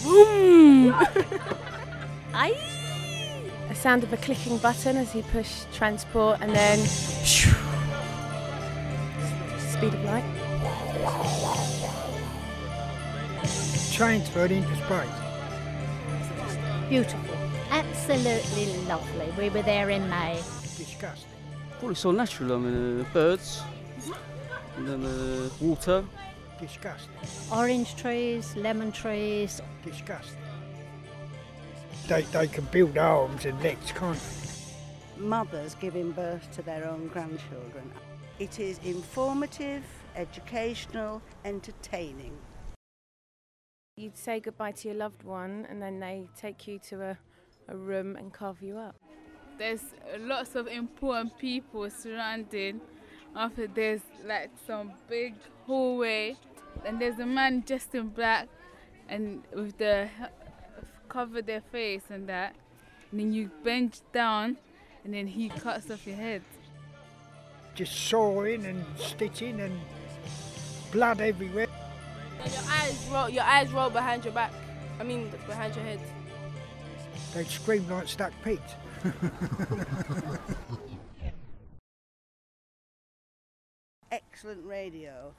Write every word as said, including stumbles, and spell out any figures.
Boom! Aye. A sound of a clicking button as you push transport, and then speed of light. Transferred into space. Beautiful. Absolutely lovely. We were there in May. Disgusting. Well, it's all natural. I mean, uh, birds, and then uh, water. Disgusting. Orange trees, lemon trees. Disgusting. They, they can build arms and legs, can't they? Mothers giving birth to their own grandchildren. It is informative, educational, entertaining. You'd say goodbye to your loved one, and then they take you to a, a room and carve you up. There's lots of important people surrounding. After there's like some big hallway, and there's a man just in black, and with the cover their face and that. And then you bend down, and then he cuts off your head. Just sawing and stitching and blood everywhere. And your eyes roll, your eyes roll behind your back. I mean, behind your head. They scream like stuck pigs. Excellent radio.